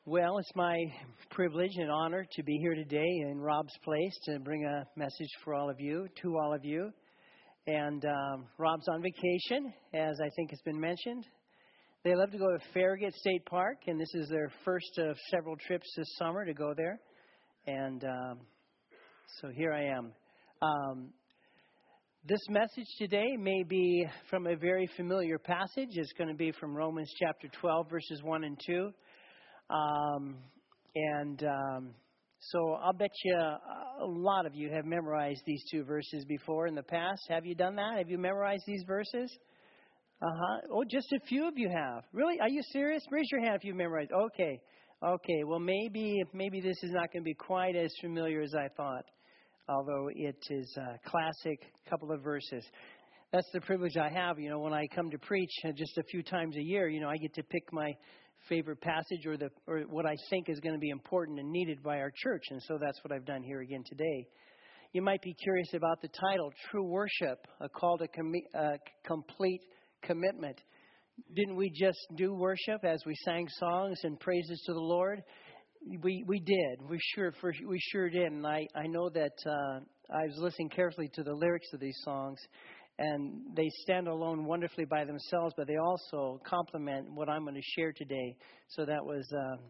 Well, it's my privilege and honor to be here today in Rob's place to bring a message for all of you, to all of you. And Rob's on vacation, as I think has been mentioned. They love to go to Farragut State Park, and this is their first of several trips this summer to go there. And so here I am. This message today may be from a very familiar passage. It's going to be from Romans chapter 12, verses 1 and 2. So I'll bet you a lot of you have memorized these two verses before in the past. Have you done that? Have you memorized these verses? Oh, just a few of you have. Really? Are you serious? Raise your hand if you've memorized. Okay. Well, maybe this is not going to be quite as familiar as I thought, although it is a classic couple of verses. That's the privilege I have, when I come to preach just a few times a year, I get to pick my favorite passage or what I think is going to be important and needed by our church. And so that's what I've done here again today. You might be curious about the title, True Worship, a call to complete commitment. Didn't we just do worship as we sang songs and praises to the Lord? We did. We sure did. And I know that I was listening carefully to the lyrics of these songs, and they stand alone wonderfully by themselves, but they also complement what I'm going to share today. So that was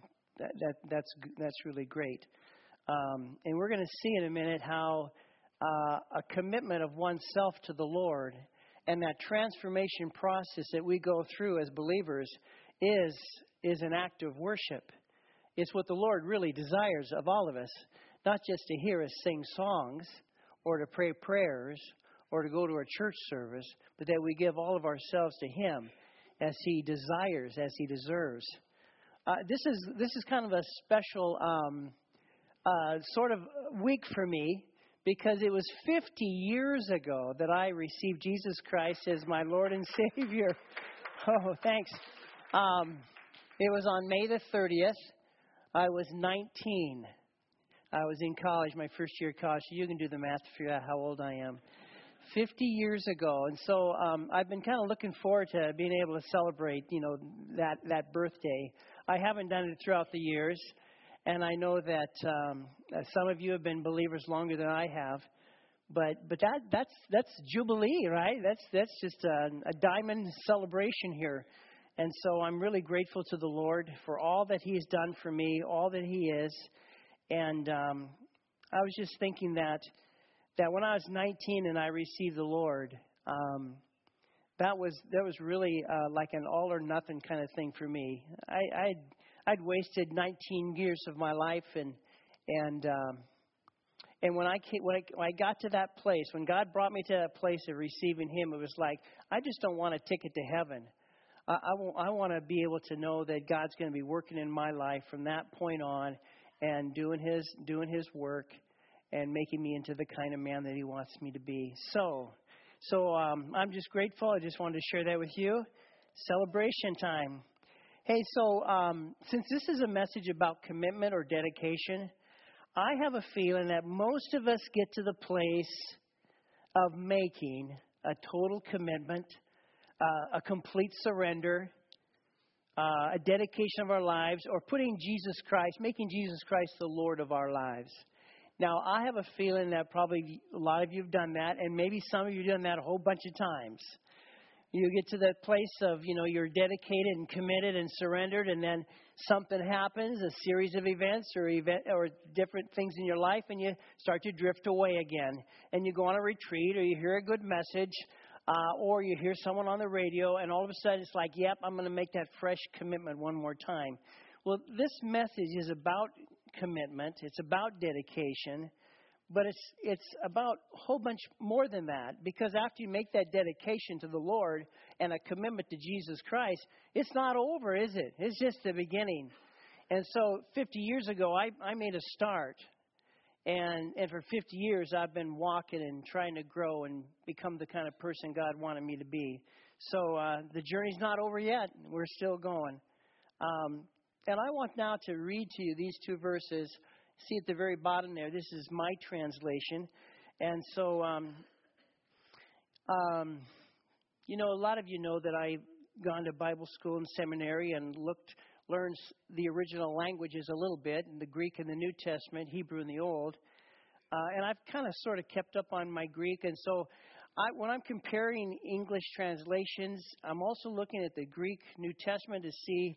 that's really great. And we're going to see in a minute how a commitment of oneself to the Lord and that transformation process that we go through as believers is an act of worship. It's what the Lord really desires of all of us, not just to hear us sing songs or to pray prayers or to go to a church service, but that we give all of ourselves to Him as He desires, as He deserves. This is kind of a special sort of week for me, because it was 50 years ago that I received Jesus Christ as my Lord and Savior. Oh, thanks. It was on May the 30th. I was 19. I was in college, my first year of college. So you can do the math to figure out how old I am. 50 years ago. And so I've been kind of looking forward to being able to celebrate, that birthday. I haven't done it throughout the years. And I know that some of you have been believers longer than I have. But that's Jubilee, right? That's just a diamond celebration here. And so I'm really grateful to the Lord for all that He has done for me, all that He is. And I was just thinking that when I was 19 and I received the Lord, that was really like an all or nothing kind of thing for me. I'd wasted 19 years of my life, and when I got to that place, when God brought me to that place of receiving Him, it was like I just don't want a ticket to heaven. I want to be able to know that God's going to be working in my life from that point on, and doing His work, and making me into the kind of man that He wants me to be. So I'm just grateful. I just wanted to share that with you. Celebration time. Hey, so since this is a message about commitment or dedication, I have a feeling that most of us get to the place of making a total commitment, a complete surrender, a dedication of our lives, or making Jesus Christ the Lord of our lives. Now, I have a feeling that probably a lot of you have done that, and maybe some of you have done that a whole bunch of times. You get to that place of, you're dedicated and committed and surrendered, and then something happens, a series of events or different things in your life, and you start to drift away again. And you go on a retreat, or you hear a good message, or you hear someone on the radio, and all of a sudden it's like, yep, I'm going to make that fresh commitment one more time. Well, this message is about commitment. It's about dedication. But it's about a whole bunch more than that, because after you make that dedication to the Lord and a commitment to Jesus Christ, it's not over, is it? It's just the beginning. And so 50 years ago, I made a start. And for 50 years, I've been walking and trying to grow and become the kind of person God wanted me to be. So the journey's not over yet. We're still going. And I want now to read to you these two verses. See at the very bottom there, this is my translation. And so, a lot of you know that I've gone to Bible school and seminary and looked learns the original languages a little bit, in the Greek in the New Testament, Hebrew in the Old. And I've kind of sort of kept up on my Greek. And so when I'm comparing English translations, I'm also looking at the Greek New Testament to see,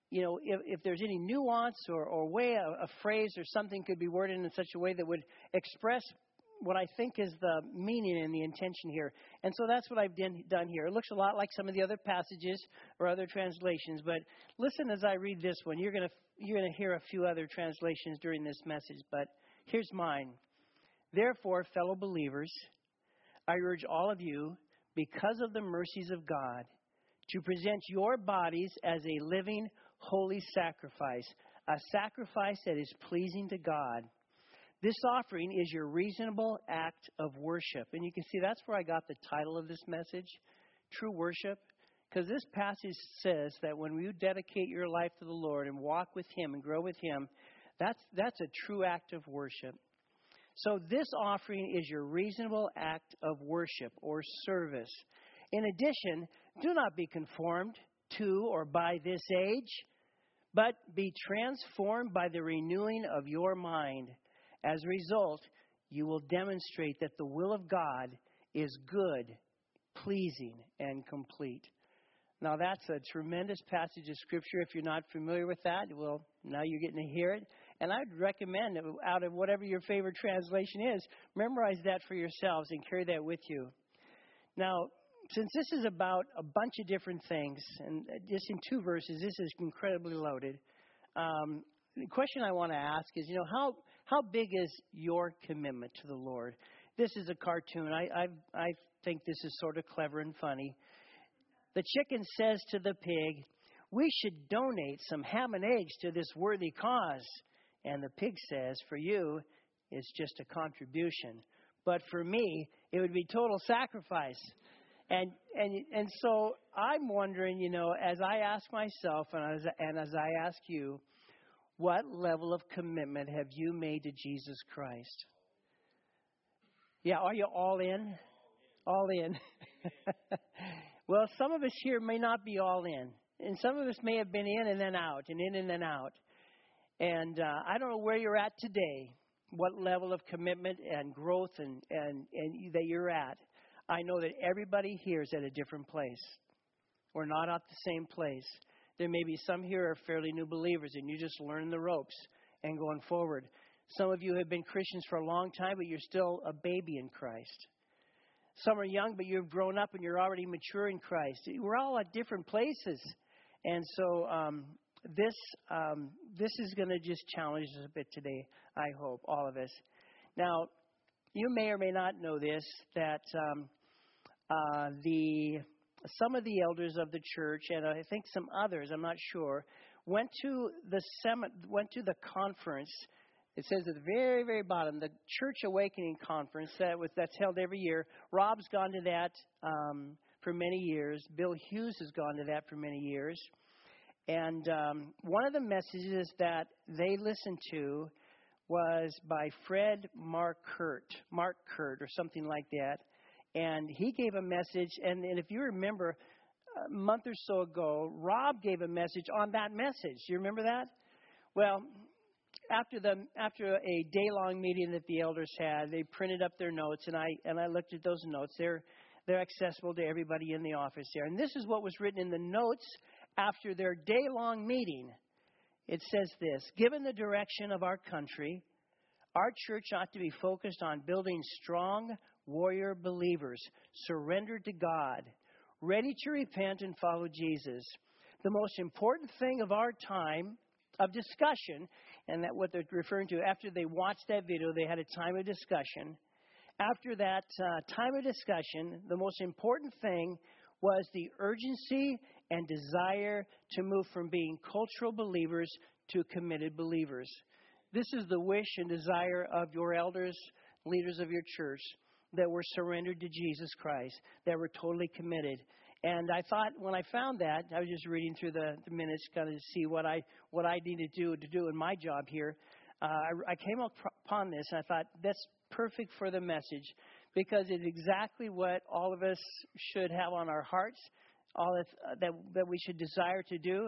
if there's any nuance or way a phrase or something could be worded in such a way that would express what I think is the meaning and the intention here. And so that's what I've done here. It looks a lot like some of the other passages or other translations, but listen as I read this one. You're going to hear a few other translations during this message, but here's mine. Therefore, fellow believers, I urge all of you, because of the mercies of God, to present your bodies as a living, holy sacrifice, a sacrifice that is pleasing to God. This offering is your reasonable act of worship. And you can see that's where I got the title of this message, True Worship. Because this passage says that when you dedicate your life to the Lord and walk with Him and grow with Him, that's a true act of worship. So this offering is your reasonable act of worship or service. In addition, do not be conformed to or by this age, but be transformed by the renewing of your mind. As a result, you will demonstrate that the will of God is good, pleasing, and complete. Now, that's a tremendous passage of Scripture. If you're not familiar with that, well, now you're getting to hear it. And I'd recommend, out of whatever your favorite translation is, memorize that for yourselves and carry that with you. Now, since this is about a bunch of different things, and just in 2 verses, this is incredibly loaded. The question I want to ask is, how big is your commitment to the Lord? This is a cartoon. I think this is sort of clever and funny. The chicken says to the pig, "We should donate some ham and eggs to this worthy cause." And the pig says, "For you, it's just a contribution. But for me, it would be total sacrifice." And so I'm wondering, as I ask myself and as I ask you, what level of commitment have you made to Jesus Christ? Yeah, are you all in? All in. Well, some of us here may not be all in. And some of us may have been in and then out, and in and then out. And I don't know where you're at today, what level of commitment and growth and that you're at. I know that everybody here is at a different place. We're not at the same place. There may be some here are fairly new believers, and you just learn the ropes and going forward. Some of you have been Christians for a long time, but you're still a baby in Christ. Some are young, but you've grown up and you're already mature in Christ. We're all at different places. And so this is going to just challenge us a bit today, I hope, all of us. Now, you may or may not know this, that some of the elders of the church, and I think some others, I'm not sure, went to the conference. It says at the very, very bottom, the Church Awakening Conference that's held every year. Rob's gone to that for many years. Bill Hughes has gone to that for many years. And one of the messages that they listened to was by Fred Markert or something like that. And he gave a message, and if you remember, a month or so ago, Rob gave a message on that message. Do you remember that? Well, after a day-long meeting that the elders had, they printed up their notes, and I looked at those notes. They're accessible to everybody in the office there. And this is what was written in the notes after their day-long meeting. It says this: given the direction of our country, our church ought to be focused on building strong warrior believers, surrendered to God, ready to repent and follow Jesus. The most important thing of our time of discussion, and that what they're referring to, after they watched that video, they had a time of discussion. After that time of discussion, the most important thing was the urgency and desire to move from being cultural believers to committed believers. This is the wish and desire of your elders, leaders of your church, that were surrendered to Jesus Christ, that were totally committed. And I thought, when I found that, I was just reading through the minutes, kind of to see what I needed to do in my job here. I came upon this, and I thought, that's perfect for the message, because it's exactly what all of us should have on our hearts, all that we should desire to do.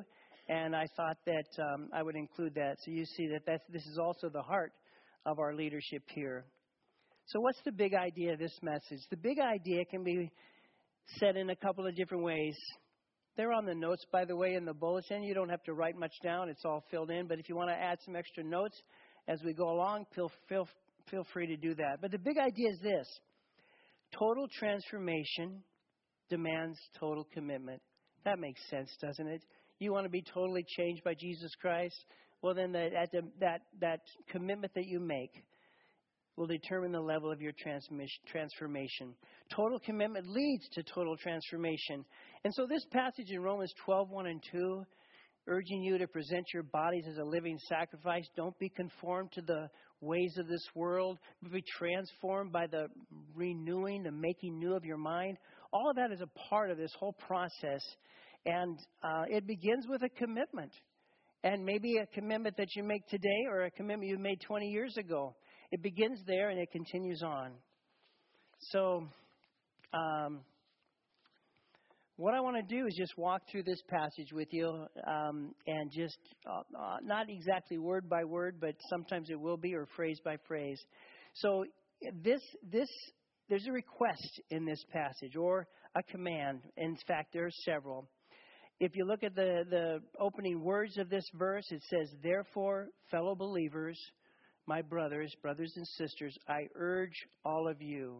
And I thought that I would include that. So you see that this is also the heart of our leadership here. So what's the big idea of this message? The big idea can be said in a couple of different ways. They're on the notes, by the way, in the bulletin. You don't have to write much down. It's all filled in. But if you want to add some extra notes as we go along, feel free to do that. But the big idea is this. Total transformation demands total commitment. That makes sense, doesn't it? You want to be totally changed by Jesus Christ? Well, then that commitment that you make will determine the level of your transformation. Total commitment leads to total transformation. And so this passage in Romans 12:1 and 2, urging you to present your bodies as a living sacrifice. Don't be conformed to the ways of this world, but be transformed by the renewing, the making new of your mind. All of that is a part of this whole process. And it begins with a commitment. And maybe a commitment that you make today or a commitment you made 20 years ago. It begins there and it continues on. So what I want to do is just walk through this passage with you and just not exactly word by word, but sometimes it will be, or phrase by phrase. So there's a request in this passage or a command. In fact, there are several. If you look at the opening words of this verse, it says, "Therefore, fellow believers, my brothers and sisters, I urge all of you."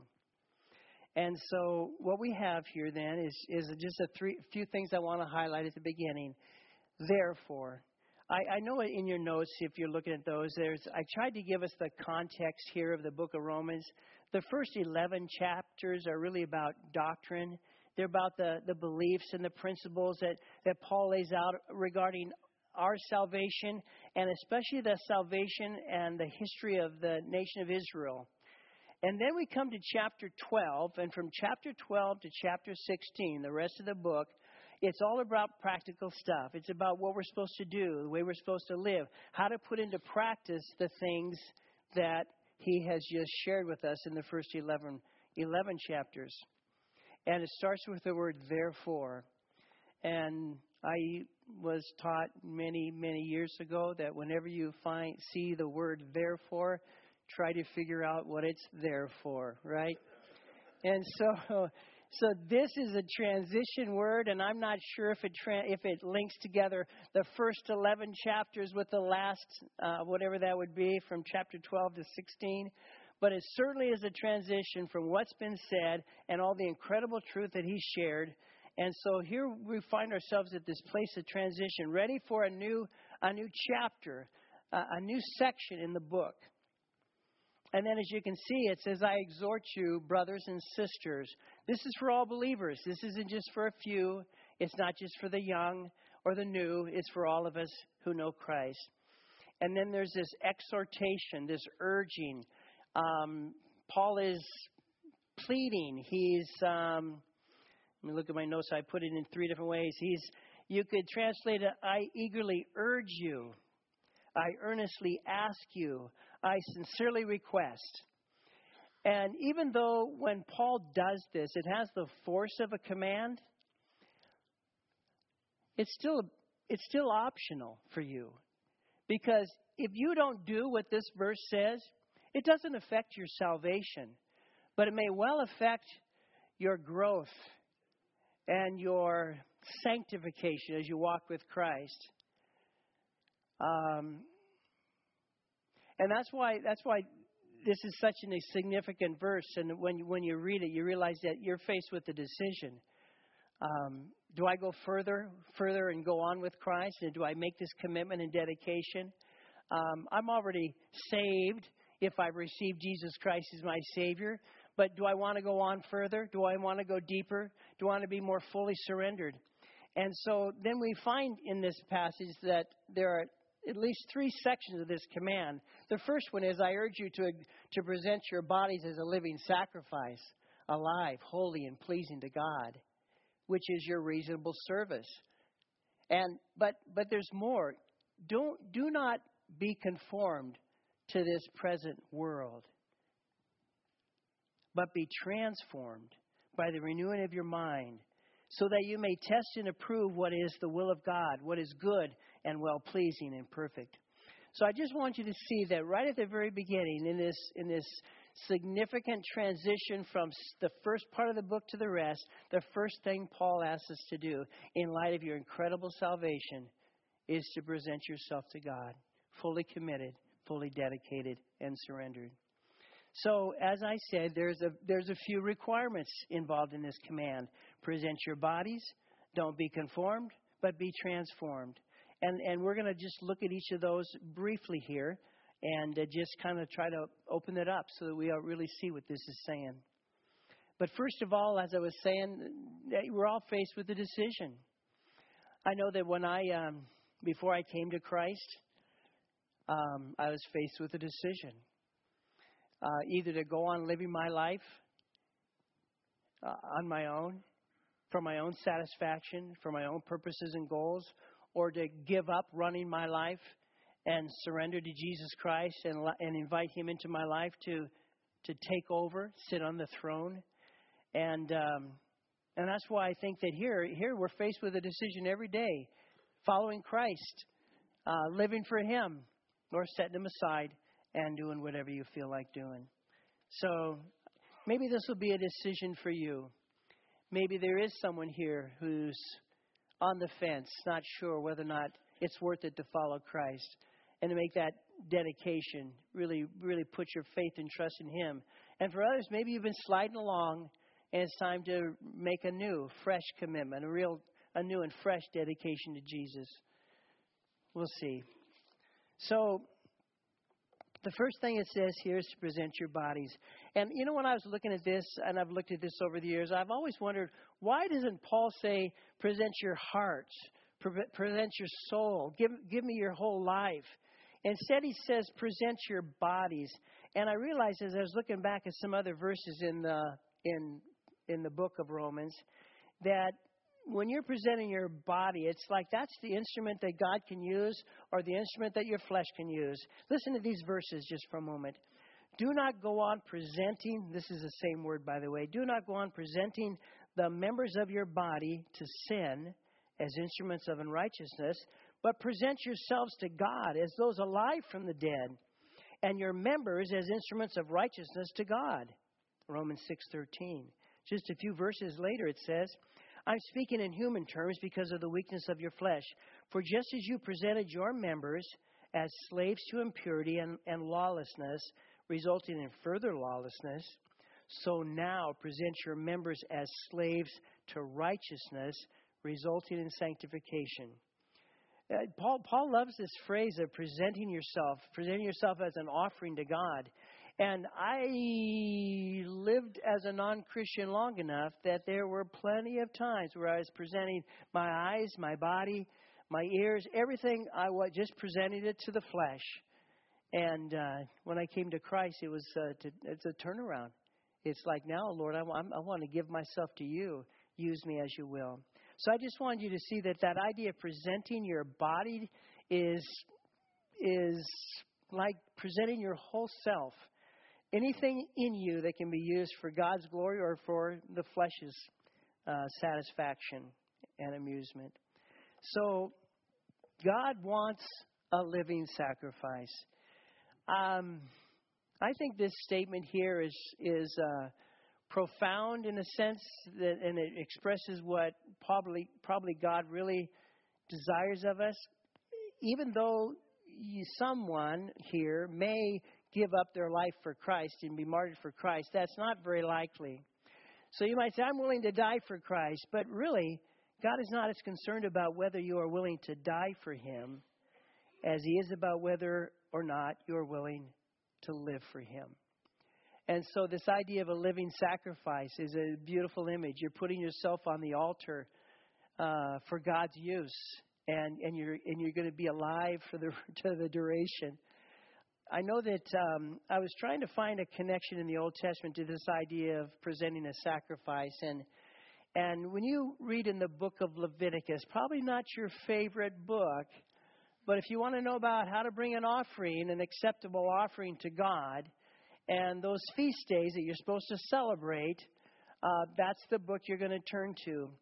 And so what we have here then is just few things I want to highlight at the beginning. Therefore, I know in your notes, if you're looking at those, I tried to give us the context here of the book of Romans. The first 11 chapters are really about doctrine. They're about the beliefs and the principles that Paul lays out regarding our salvation, and especially the salvation and the history of the nation of Israel. And then we come to chapter 12, and from chapter 12 to chapter 16, the rest of the book, it's all about practical stuff. It's about what we're supposed to do, the way we're supposed to live, how to put into practice the things that he has just shared with us in the first 11 chapters. And it starts with the word therefore. And I was taught many, many years ago that whenever you see the word therefore, try to figure out what it's there for, right? And so this is a transition word, and I'm not sure if it links together the first 11 chapters with the last, whatever that would be, from chapter 12 to 16. But it certainly is a transition from what's been said and all the incredible truth that he shared. And so here we find ourselves at this place of transition, ready for a new chapter, a new section in the book. And then as you can see, it says, "I exhort you, brothers and sisters." This is for all believers. This isn't just for a few. It's not just for the young or the new. It's for all of us who know Christ. And then there's this exhortation, this urging. Paul is pleading. He's, let me look at my notes. I put it in 3 different ways. You could translate it, "I eagerly urge you. I earnestly ask you. I sincerely request." And even though when Paul does this, it has the force of a command, it's still optional for you. Because if you don't do what this verse says, it doesn't affect your salvation, but it may well affect your growth and your sanctification as you walk with Christ. And that's why this is such a significant verse. And when you read it, you realize that you're faced with the decision. Do I go further and go on with Christ? And do I make this commitment and dedication? I'm already saved if I receive Jesus Christ as my Savior. But do I want to go on further? Do I want to go deeper? Do I want to be more fully surrendered? And so then we find in this passage that there are at least 3 sections of this command. The first one is, "I urge you to present your bodies as a living sacrifice, alive, holy, and pleasing to God, which is your reasonable service." But there's more. Do not be conformed to this present world, but be transformed by the renewing of your mind, so that you may test and approve what is the will of God, what is good and well-pleasing and perfect. So I just want you to see that right at the very beginning, in this significant transition from the first part of the book to the rest, the first thing Paul asks us to do in light of your incredible salvation is to present yourself to God, fully committed, fully dedicated, and surrendered. So, as I said, there's a few requirements involved in this command. Present your bodies, don't be conformed, but be transformed. And we're going to just look at each of those briefly here and just kind of try to open it up so that we really see what this is saying. But first of all, as I was saying, we're all faced with a decision. I know that when before I came to Christ, I was faced with a decision. Either to go on living my life on my own, for my own satisfaction, for my own purposes and goals, or to give up running my life and surrender to Jesus Christ and invite Him into my life to take over, sit on the throne. And that's why I think that here we're faced with a decision every day, following Christ, living for Him, or setting Him aside and doing whatever you feel like doing. So maybe this will be a decision for you. Maybe there is someone here who's on the fence, not sure whether or not it's worth it to follow Christ and to make that dedication, really, really put your faith and trust in Him. And for others, maybe you've been sliding along and it's time to make a new, fresh commitment, a new and fresh dedication to Jesus. We'll see. So, the first thing it says here is to present your bodies. And you know, when I was looking at this, and I've looked at this over the years, I've always wondered, why doesn't Paul say, present your hearts, present your soul, give me your whole life? Instead, he says, present your bodies. And I realized as I was looking back at some other verses in the book of Romans, that when you're presenting your body, it's like that's the instrument that God can use or the instrument that your flesh can use. Listen to these verses just for a moment. Do not go on presenting, this is the same word, by the way, do not go on presenting the members of your body to sin as instruments of unrighteousness, but present yourselves to God as those alive from the dead, and your members as instruments of righteousness to God. Romans 6:13. Just a few verses later it says, I'm speaking in human terms because of the weakness of your flesh. For just as you presented your members as slaves to impurity and lawlessness, resulting in further lawlessness, so now present your members as slaves to righteousness, resulting in sanctification. Paul loves this phrase of presenting yourself as an offering to God. And I lived as a non-Christian long enough that there were plenty of times where I was presenting my eyes, my body, my ears, everything. I was just presenting it to the flesh. And when I came to Christ, it's a turnaround. It's like, now, Lord, I want to give myself to you. Use me as you will. So I just wanted you to see that idea of presenting your body is like presenting your whole self. Anything in you that can be used for God's glory or for the flesh's satisfaction and amusement. So God wants a living sacrifice. I think this statement here is profound in a sense that, and it expresses what probably God really desires of us. Even though someone here may give up their life for Christ and be martyred for Christ, that's not very likely. So you might say, I'm willing to die for Christ, but really, God is not as concerned about whether you are willing to die for Him as He is about whether or not you're willing to live for Him. And so this idea of a living sacrifice is a beautiful image. You're putting yourself on the altar for God's use, and you're going to be alive to the duration. I know that I was trying to find a connection in the Old Testament to this idea of presenting a sacrifice. And when you read in the book of Leviticus, probably not your favorite book, but if you want to know about how to bring an acceptable offering to God, and those feast days that you're supposed to celebrate, that's the book you're going to turn to.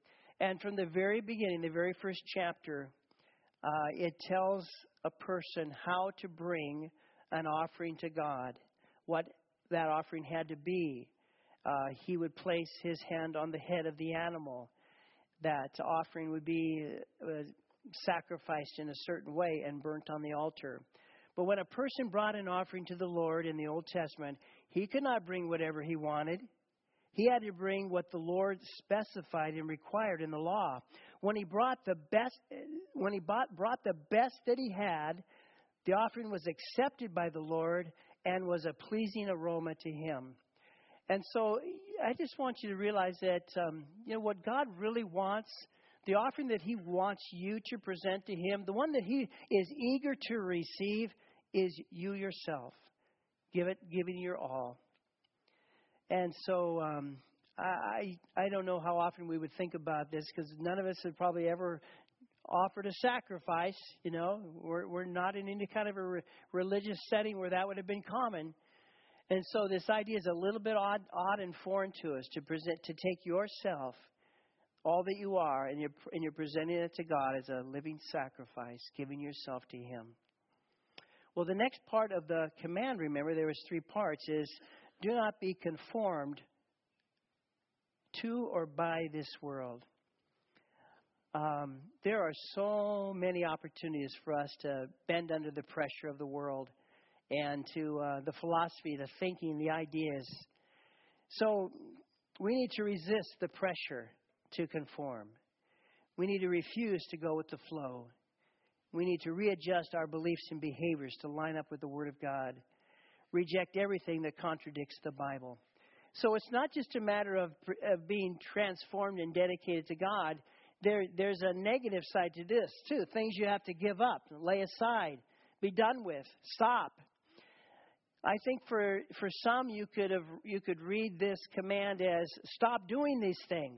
And from the very beginning, the very first chapter, it tells a person how to bring an offering to God, what that offering had to be. He would place his hand on the head of the animal. That offering would be sacrificed in a certain way and burnt on the altar. But when a person brought an offering to the Lord in the Old Testament, he could not bring whatever he wanted. He had to bring what the Lord specified and required in the law. When he brought the best, brought the best that he had, the offering was accepted by the Lord and was a pleasing aroma to him. And so I just want you to realize that, what God really wants, the offering that he wants you to present to him, the one that he is eager to receive, is you yourself. Giving your all. And so I don't know how often we would think about this, because none of us have probably ever offered a sacrifice. We're not in any kind of a religious setting where that would have been common. And so this idea is a little bit odd and foreign to us, to take yourself, all that you are, and you're presenting it to God as a living sacrifice, giving yourself to him. Well, the next part of the command, remember, there was 3 parts, is do not be conformed to or by this world. There are so many opportunities for us to bend under the pressure of the world and to the philosophy, the thinking, the ideas. So we need to resist the pressure to conform. We need to refuse to go with the flow. We need to readjust our beliefs and behaviors to line up with the Word of God. Reject everything that contradicts the Bible. So it's not just a matter of being transformed and dedicated to God. There's a negative side to this too. Things you have to give up, lay aside, be done with, stop. I think for some you could read this command as stop doing these things.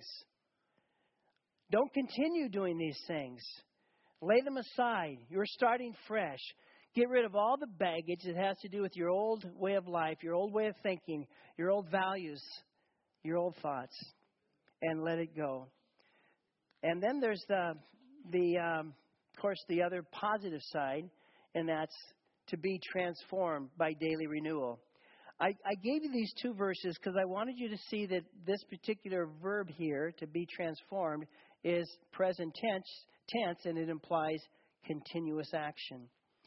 Don't continue doing these things. Lay them aside. You're starting fresh. Get rid of all the baggage that has to do with your old way of life, your old way of thinking, your old values, your old thoughts, and let it go. And then there's of course, the other positive side, and that's to be transformed by daily renewal. I gave you these 2 verses because I wanted you to see that this particular verb here, to be transformed, is present tense, and it implies continuous action.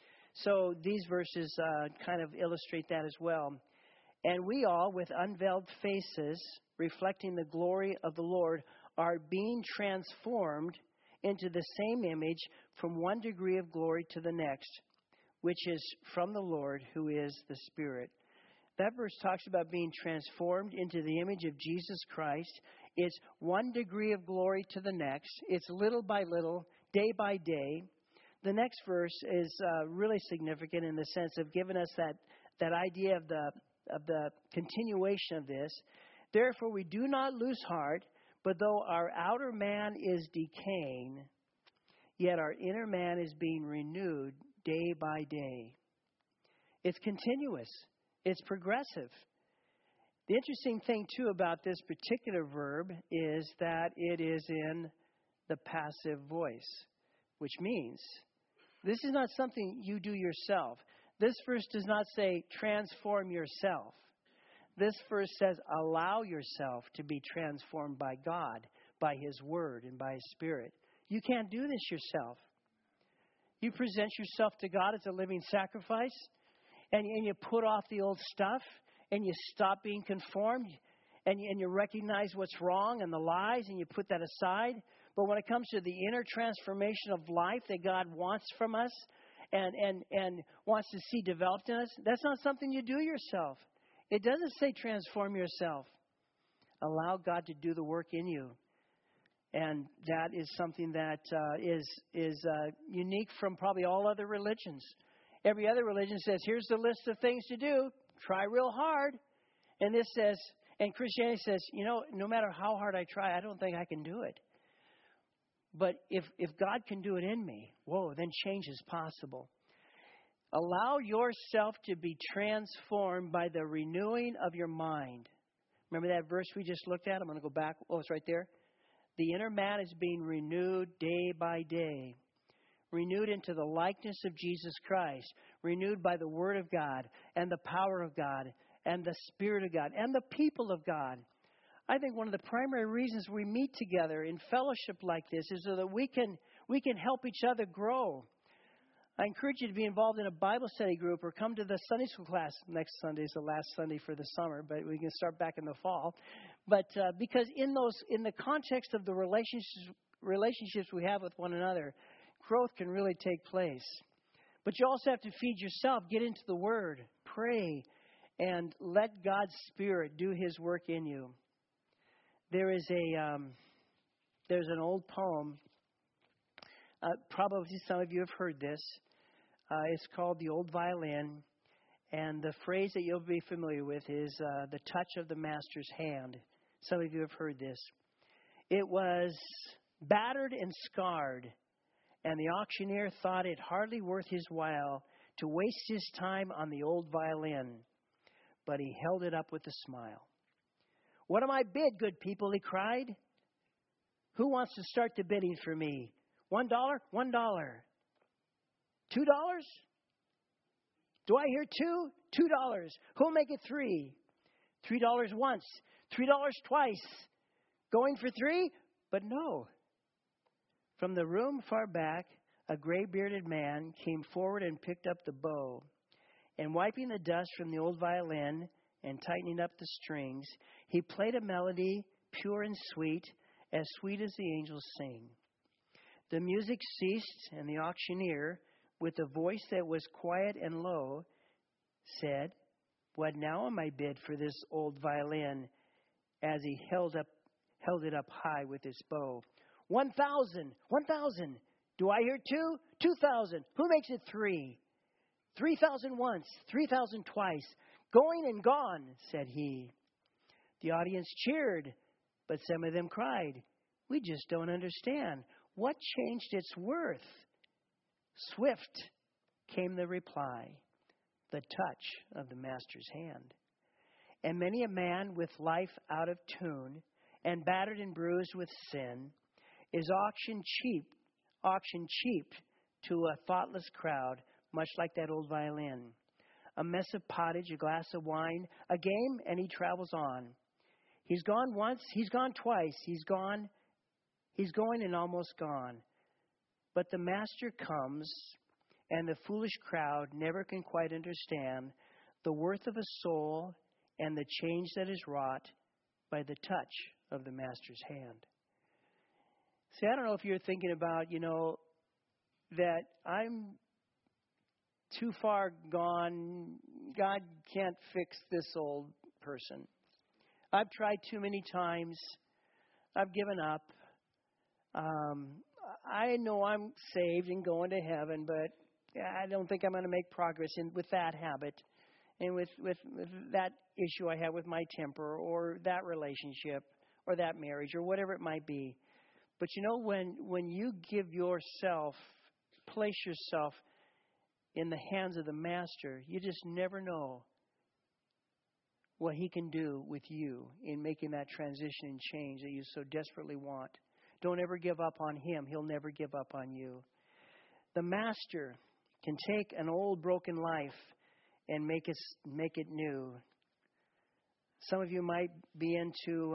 So these verses kind of illustrate that as well. And we all, with unveiled faces, reflecting the glory of the Lord, are being transformed into the same image from one degree of glory to the next, which is from the Lord, who is the Spirit. That verse talks about being transformed into the image of Jesus Christ. It's one degree of glory to the next. It's little by little, day by day. The next verse is really significant in the sense of giving us that idea of the continuation of this. Therefore, we do not lose heart, but though our outer man is decaying, yet our inner man is being renewed day by day. It's continuous. It's progressive. The interesting thing, too, about this particular verb is that it is in the passive voice, which means this is not something you do yourself. This verse does not say transform yourself. This verse says allow yourself to be transformed by God, by His Word, and by His Spirit. You can't do this yourself. You present yourself to God as a living sacrifice, and you put off the old stuff, and you stop being conformed, and you recognize what's wrong and the lies, and you put that aside. But when it comes to the inner transformation of life that God wants from us and wants to see developed in us, that's not something you do yourself. It doesn't say transform yourself. Allow God to do the work in you. And that is something that is unique from probably all other religions. Every other religion says, here's the list of things to do. Try real hard. And this says, and Christianity says, no matter how hard I try, I don't think I can do it. But if God can do it in me, then change is possible. Allow yourself to be transformed by the renewing of your mind. Remember that verse we just looked at? I'm going to go back. Oh, it's right there. The inner man is being renewed day by day, renewed into the likeness of Jesus Christ, renewed by the Word of God and the power of God and the Spirit of God and the people of God. I think one of the primary reasons we meet together in fellowship like this is so that we can help each other grow. I encourage you to be involved in a Bible study group or come to the Sunday school class. Next Sunday is the last Sunday for the summer, but we can start back in the fall. But because in the context of the relationships we have with one another, growth can really take place. But you also have to feed yourself, get into the Word, pray, and let God's Spirit do His work in you. There's an old poem. Probably some of you have heard this. It's called The Old Violin. And the phrase that you'll be familiar with is the touch of the master's hand. Some of you have heard this. It was battered and scarred, and the auctioneer thought it hardly worth his while to waste his time on the old violin. But he held it up with a smile. "What am I bid, good people?" he cried. "Who wants to start the bidding for me? $1, $1. $2? Do I hear $2? $2. Who'll make it $3? $3 once, $3 twice. Going for $3? But no. From the room far back, a gray-bearded man came forward and picked up the bow. And wiping the dust from the old violin and tightening up the strings, he played a melody pure and sweet as the angels sing. The music ceased, and the auctioneer, with a voice that was quiet and low, said, "What now am I bid for this old violin?" As he held it up high with his bow. 1,000, 1,000. Do I hear 2? 2,000. Who makes it 3? 3,000 once, 3,000 twice. Going and gone, said he. The audience cheered, but some of them cried, "We just don't understand. What changed its worth?" Swift came the reply, the touch of the master's hand. And many a man with life out of tune and battered and bruised with sin is auctioned cheap to a thoughtless crowd, much like that old violin. A mess of pottage, a glass of wine, a game, and he travels on. He's gone once, he's gone twice, he's going and almost gone. But the master comes, and the foolish crowd never can quite understand the worth of a soul and the change that is wrought by the touch of the master's hand. See, I don't know if you're thinking about, that I'm too far gone. God can't fix this old person. I've tried too many times. I've given up. I know I'm saved and going to heaven, but I don't think I'm going to make progress with that habit and with that issue I have with my temper or that relationship or that marriage or whatever it might be. But when you place yourself in the hands of the master, you just never know what he can do with you in making that transition and change that you so desperately want. Don't ever give up on him. He'll never give up on you. The master can take an old broken life and make it new. Some of you might be into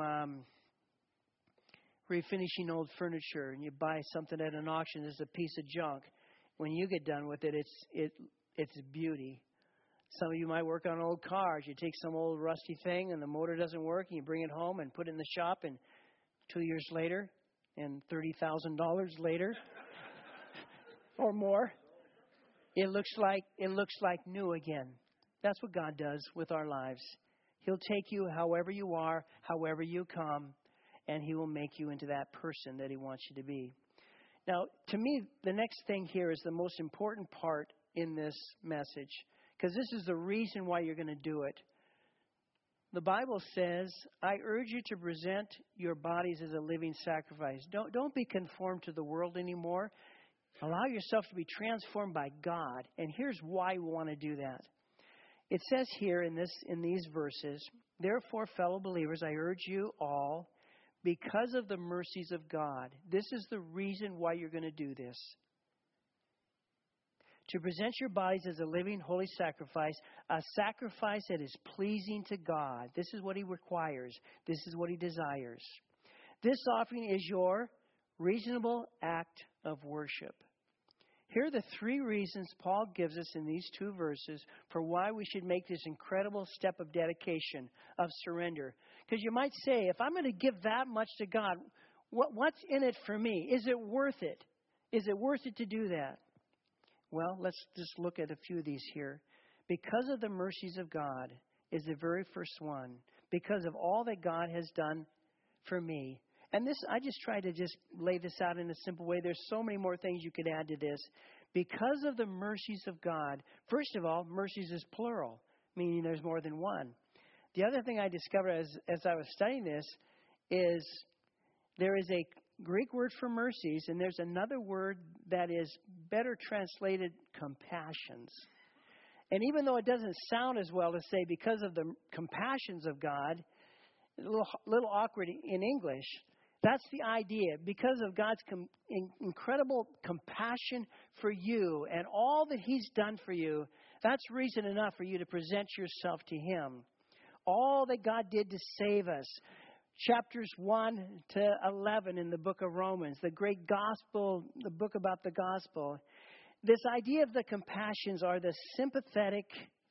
refinishing old furniture, and you buy something at an auction that's a piece of junk. When you get done with it, it's beauty. Some of you might work on old cars. You take some old rusty thing and the motor doesn't work, and you bring it home and put it in the shop, and 2 years later and $30,000 later or more, it looks like new again. That's what God does with our lives. He'll take you however you are, however you come, and he will make you into that person that he wants you to be. Now, to me, the next thing here is the most important part in this message, because this is the reason why you're going to do it. The Bible says, "I urge you to present your bodies as a living sacrifice." Don't be conformed to the world anymore. Allow yourself to be transformed by God. And here's why we want to do that. It says here in these verses, "Therefore, fellow believers, I urge you all, because of the mercies of God. This is the reason why you're going to do this. To present your bodies as a living, holy sacrifice, a sacrifice that is pleasing to God. This is what He requires. This is what He desires. This offering is your reasonable act of worship. Here are the three reasons Paul gives us in these two verses for why we should make this incredible step of dedication, of surrender. Because you might say, if I'm going to give that much to God, what's in it for me? Is it worth it? Is it worth it to do that? Well, let's just look at a few of these here. Because of the mercies of God is the very first one. Because of all that God has done for me. And this, I just tried to just lay this out in a simple way. There's so many more things you could add to this. Because of the mercies of God, first of all, mercies is plural, meaning there's more than one. The other thing I discovered as I was studying this is there is a Greek word for mercies, and there's another word that is better translated compassions. And even though it doesn't sound as well to say because of the compassions of God, a little awkward in English, that's the idea. Because of God's incredible compassion for you and all that He's done for you, that's reason enough for you to present yourself to Him. All that God did to save us. Chapters 1 to 11 in the book of Romans, the great gospel, the book about the gospel. This idea of the compassions are the sympathetic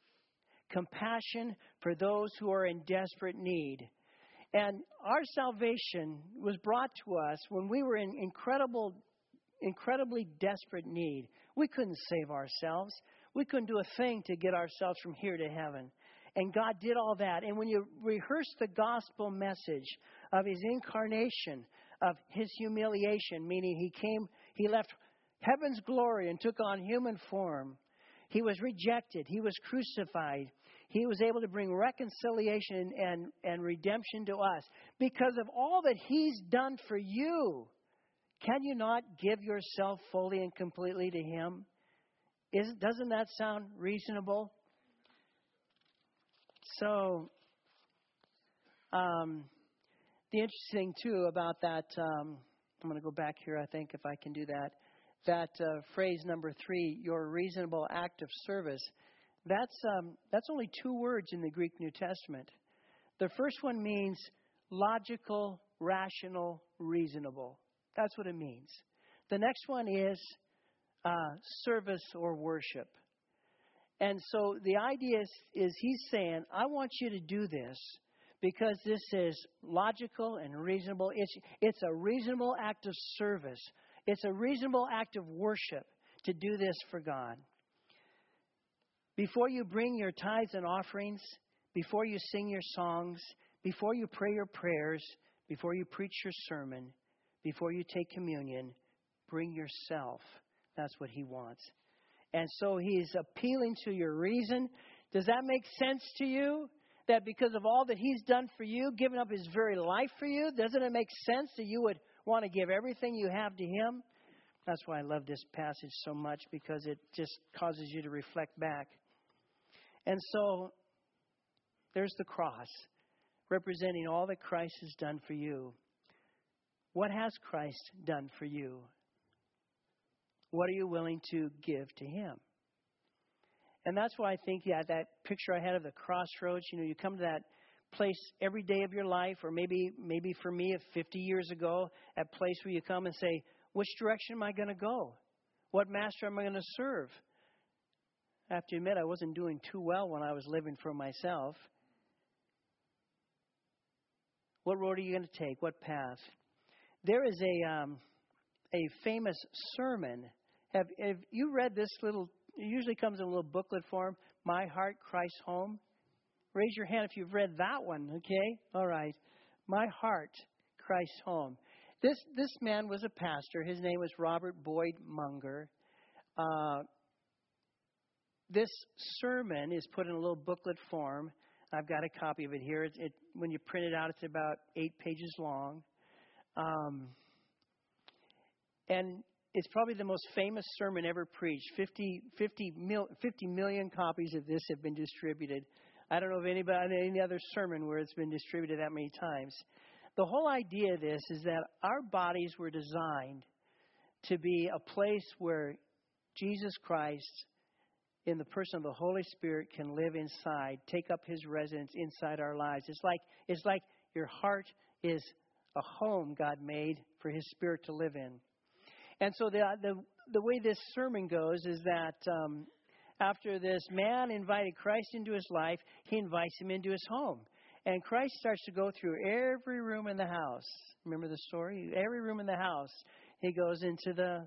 compassion for those who are in desperate need. And our salvation was brought to us when we were in incredibly desperate need. We couldn't save ourselves. We couldn't do a thing to get ourselves from here to heaven. And God did all that. And when you rehearse the gospel message of His incarnation, of His humiliation, meaning He left heaven's glory and took on human form. He was rejected. He was crucified. He was able to bring reconciliation and redemption to us. Because of all that He's done for you, can you not give yourself fully and completely to Him? Doesn't that sound reasonable? So, the interesting too about that, I'm going to go back here, I think, if I can do that. That phrase number 3, your reasonable act of service, that's only 2 words in the Greek New Testament. The first one means logical, rational, reasonable. That's what it means. The next one is service or worship. And so the idea is He's saying, I want you to do this because this is logical and reasonable. It's a reasonable act of service. It's a reasonable act of worship to do this for God. Before you bring your tithes and offerings, before you sing your songs, before you pray your prayers, before you preach your sermon, before you take communion, bring yourself. That's what He wants. And so He's appealing to your reason. Does that make sense to you? That because of all that He's done for you, giving up His very life for you, doesn't it make sense that you would want to give everything you have to Him? That's why I love this passage so much, because it just causes you to reflect back. And so there's the cross, representing all that Christ has done for you. What has Christ done for you? What are you willing to give to Him? And that's why I think, that picture I had of the crossroads, you come to that place every day of your life, or maybe for me, 50 years ago, that place where you come and say, which direction am I going to go? What master am I going to serve? I have to admit, I wasn't doing too well when I was living for myself. What road are you going to take? What path? There is a famous sermon. Have you read this little? It usually comes in a little booklet form. My Heart, Christ's Home. Raise your hand if you've read that one. Okay, all right. My Heart, Christ's Home. This man was a pastor. His name was Robert Boyd Munger. This sermon is put in a little booklet form. I've got a copy of it here. When you print it out, it's about 8 pages long. And it's probably the most famous sermon ever preached. 50 million copies of this have been distributed. I don't know of any other sermon where it's been distributed that many times. The whole idea of this is that our bodies were designed to be a place where Jesus Christ, in the person of the Holy Spirit, can live inside, take up his residence inside our lives. It's like your heart is a home God made for his Spirit to live in. And so the way this sermon goes is that after this man invited Christ into his life, he invites him into his home. And Christ starts to go through every room in the house. Remember the story? Every room in the house. He goes into the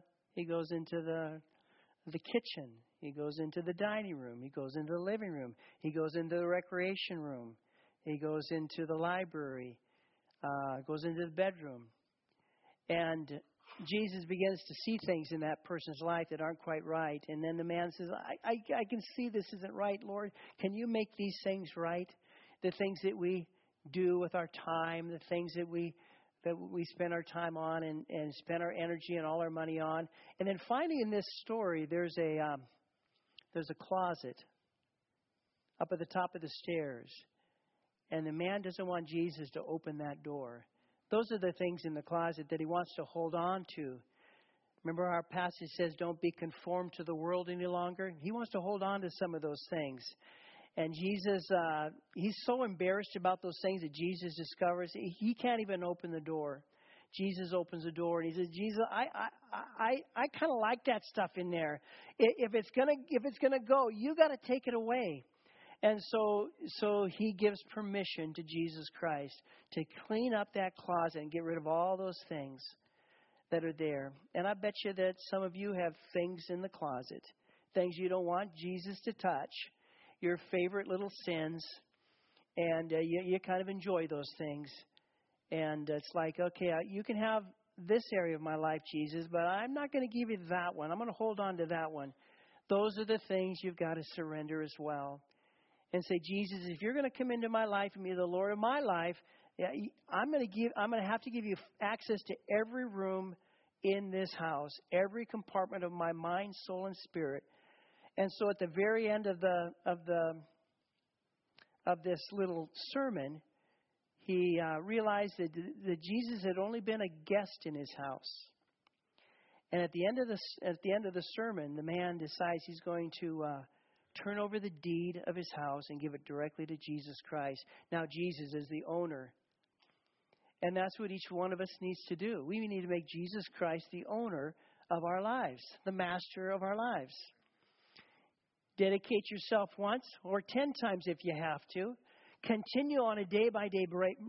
kitchen. He goes into the dining room. He goes into the living room. He goes into the recreation room. He goes into the library. Goes into the bedroom. And Jesus begins to see things in that person's life that aren't quite right. And then the man says, I can see this isn't right, Lord. Can you make these things right? The things that we do with our time, the things that we spend our time on and spend our energy and all our money on. And then finally in this story, there's a closet up at the top of the stairs. And the man doesn't want Jesus to open that door. Those are the things in the closet that he wants to hold on to. Remember our passage says, don't be conformed to the world any longer. He wants to hold on to some of those things. And Jesus, he's so embarrassed about those things that Jesus discovers. He can't even open the door. Jesus opens the door and he says, Jesus, I kind of like that stuff in there. If it's gonna go, you got to take it away. And so he gives permission to Jesus Christ to clean up that closet and get rid of all those things that are there. And I bet you that some of you have things in the closet, things you don't want Jesus to touch, your favorite little sins, and you kind of enjoy those things. And it's like, okay, you can have this area of my life, Jesus, but I'm not going to give you that one. I'm going to hold on to that one. Those are the things you've got to surrender as well. And say, Jesus, if you're going to come into my life and be the Lord of my life, I'm going to have to give you access to every room in this house, every compartment of my mind, soul, and spirit. And so, at the very end of this little sermon, he realized that Jesus had only been a guest in his house. And at the end of the sermon, the man decides he's going to turn over the deed of his house and give it directly to Jesus Christ. Now Jesus is the owner. And that's what each one of us needs to do. We need to make Jesus Christ the owner of our lives, the master of our lives. Dedicate yourself once or 10 times if you have to. Continue on a day-by-day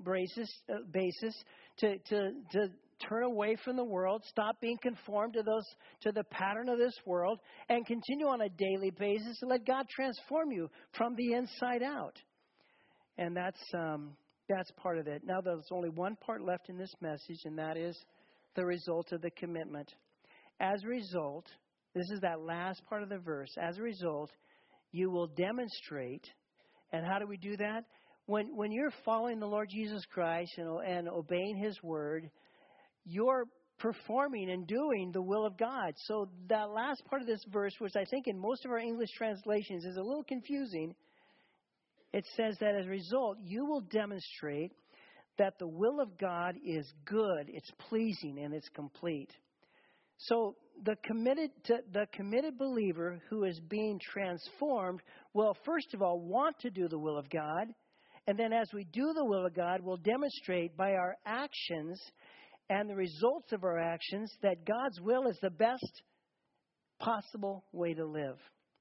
basis to turn away from the world, stop being conformed to the pattern of this world, and continue on a daily basis to let God transform you from the inside out. And that's part of it. Now there's only one part left in this message, and that is the result of the commitment. As a result, this is that last part of the verse. As a result, you will demonstrate. And how do we do that? When you're following the Lord Jesus Christ and obeying his word, you're performing and doing the will of God. So that last part of this verse, which I think in most of our English translations is a little confusing, it says that as a result, you will demonstrate that the will of God is good, it's pleasing, and it's complete. So the committed believer who is being transformed will, first of all, want to do the will of God. And then as we do the will of God, we'll demonstrate by our actions and the results of our actions that God's will is the best possible way to live.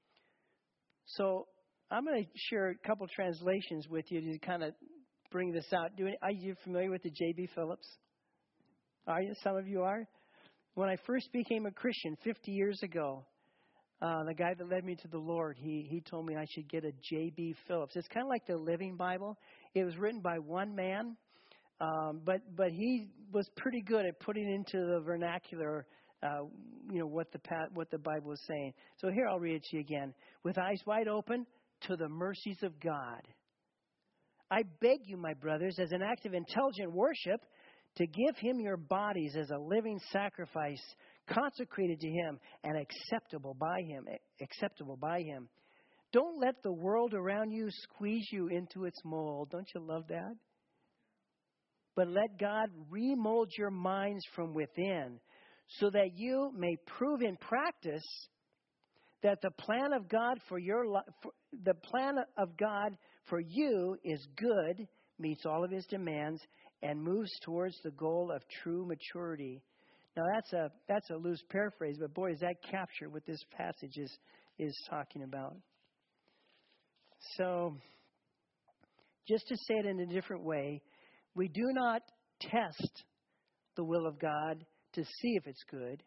So I'm going to share a couple translations with you to kind of bring this out. Are you familiar with the J.B. Phillips? Are you? Some of you are? When I first became a Christian 50 years ago, the guy that led me to the Lord, he told me I should get a J.B. Phillips. It's kind of like the Living Bible. It was written by one man, but he was pretty good at putting into the vernacular, what the Bible is saying. So here I'll read it to you again. With eyes wide open to the mercies of God. I beg you, my brothers, as an act of intelligent worship, to give him your bodies as a living sacrifice, consecrated to him and acceptable by him. Don't let the world around you squeeze you into its mold. Don't you love that? but let God remold your minds from within, so that you may prove in practice that the plan of God for you is good, meets all of his demands, and moves towards the goal of true maturity. Now that's a loose paraphrase, but boy, does that capture what this passage is talking about. So, just to say it in a different way, we do not test the will of God to see if it's good.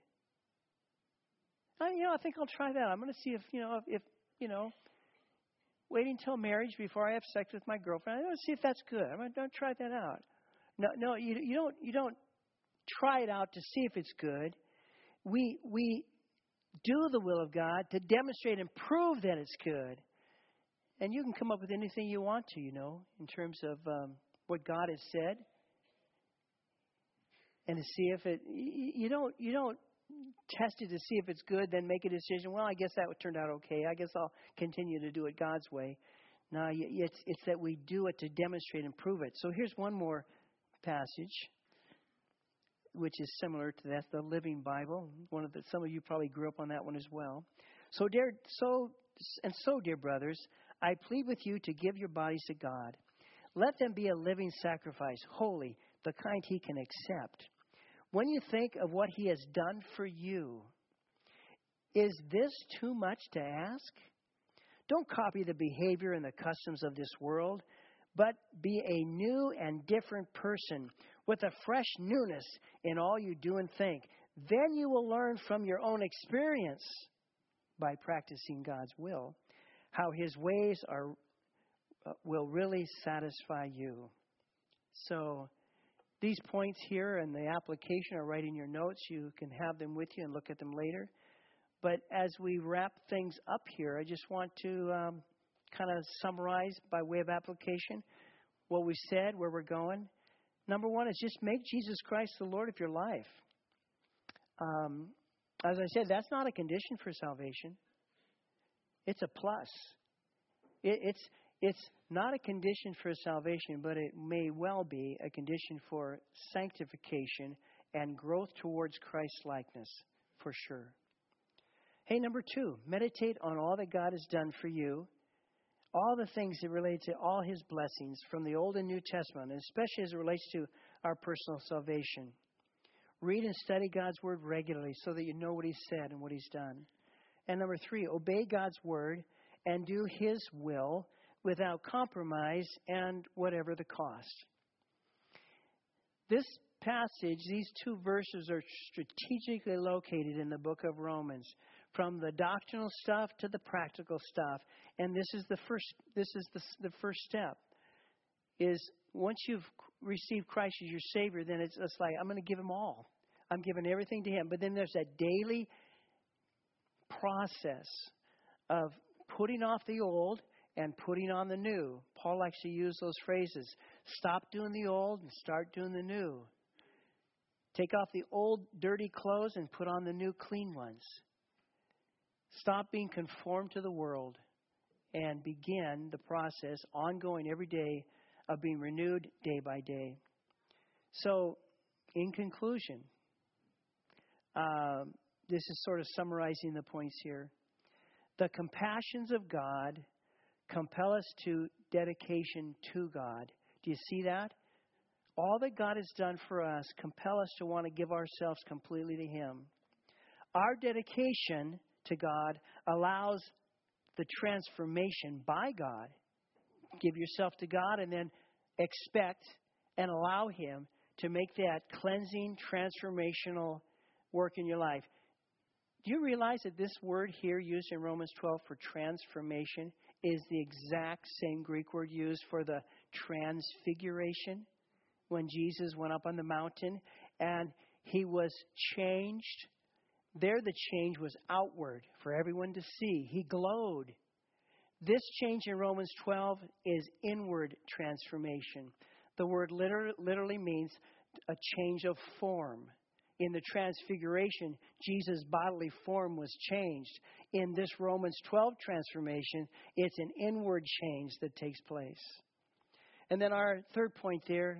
I think I'll try that. I'm going to see if waiting until marriage before I have sex with my girlfriend. I want to see if that's good. I'm going to try that out. No, you don't try it out to see if it's good. We do the will of God to demonstrate and prove that it's good. And you can come up with anything you want to, in terms of what God has said, and to see if it. You don't test it to see if it's good, then make a decision. Well, I guess that would turn out okay. I guess I'll continue to do it God's way. No, it's that we do it to demonstrate and prove it. So here's one more passage, which is similar to that, the Living Bible. Some of you probably grew up on that one as well. So dear brothers, I plead with you to give your bodies to God. Let them be a living sacrifice, holy, the kind he can accept. When you think of what he has done for you, is this too much to ask? Don't copy the behavior and the customs of this world, but be a new and different person with a fresh newness in all you do and think. Then you will learn from your own experience, by practicing God's will, how his ways will really satisfy you. So these points here and the application are right in your notes. You can have them with you and look at them later. But as we wrap things up here, I just want to kind of summarize by way of application what we said, where we're going. Number one is just make Jesus Christ the Lord of your life. As I said, that's not a condition for salvation. It's a plus. It's not a condition for salvation, but it may well be a condition for sanctification and growth towards Christ's likeness, for sure. Hey, number two, meditate on all that God has done for you, all the things that relate to all his blessings from the Old and New Testament, and especially as it relates to our personal salvation. Read and study God's word regularly so that you know what he said and what he's done. And number three, obey God's word and do his will without compromise and whatever the cost. This passage, these two verses are strategically located in the book of Romans, from the doctrinal stuff to the practical stuff. And this is the first step. Is once you've received Christ as your Savior, then it's like, I'm going to give him all. I'm giving everything to him. But then there's that daily process of putting off the old and putting on the new. Paul likes to use those phrases. Stop doing the old and start doing the new. Take off the old dirty clothes and put on the new clean ones. Stop being conformed to the world and begin the process, ongoing every day, of being renewed day by day. So, in conclusion, this is sort of summarizing the points here. The compassions of God compel us to dedication to God. Do you see that? All that God has done for us compel us to want to give ourselves completely to him. Our dedication to God allows the transformation by God. Give yourself to God and then expect and allow him to make that cleansing, transformational work in your life. Do you realize that this word here used in Romans 12 for transformation is the exact same Greek word used for the transfiguration when Jesus went up on the mountain and he was changed? There the change was outward for everyone to see. He glowed. This change in Romans 12 is inward transformation. The word literally means a change of form. In the transfiguration, Jesus' bodily form was changed. In this Romans 12 transformation, it's an inward change that takes place. And then our third point there,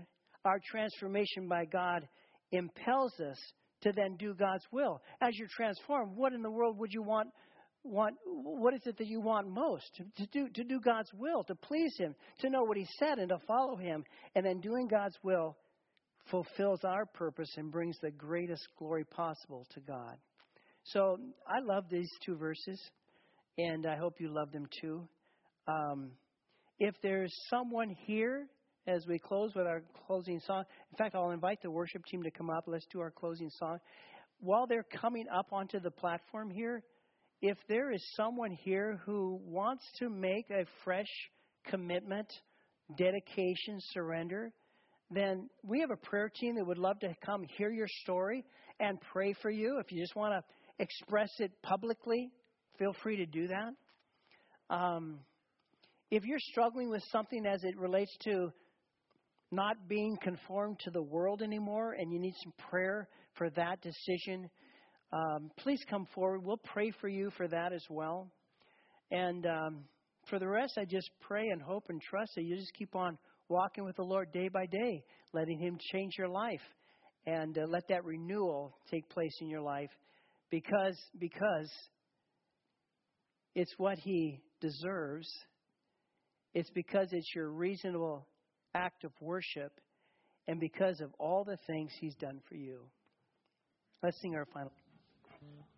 our transformation by God impels us to then do God's will. As you're transformed, what in the world would you want? What is it that you want most? To do God's will, to please Him, to know what He said and to follow Him. And then doing God's will fulfills our purpose and brings the greatest glory possible to God. So I love these two verses, and I hope you love them too. If there's someone here as we close with our closing song, in fact, I'll invite the worship team to come up. Let's do our closing song. While they're coming up onto the platform here, if there is someone here who wants to make a fresh commitment, dedication, surrender, then we have a prayer team that would love to come hear your story and pray for you. If you just want to express it publicly, feel free to do that. If you're struggling with something as it relates to not being conformed to the world anymore and you need some prayer for that decision, please come forward. We'll pray for you for that as well. And for the rest, I just pray and hope and trust that you just keep on walking with the Lord day by day, letting Him change your life, and let that renewal take place in your life because it's what He deserves. It's because it's your reasonable act of worship and because of all the things He's done for you. Let's sing our final.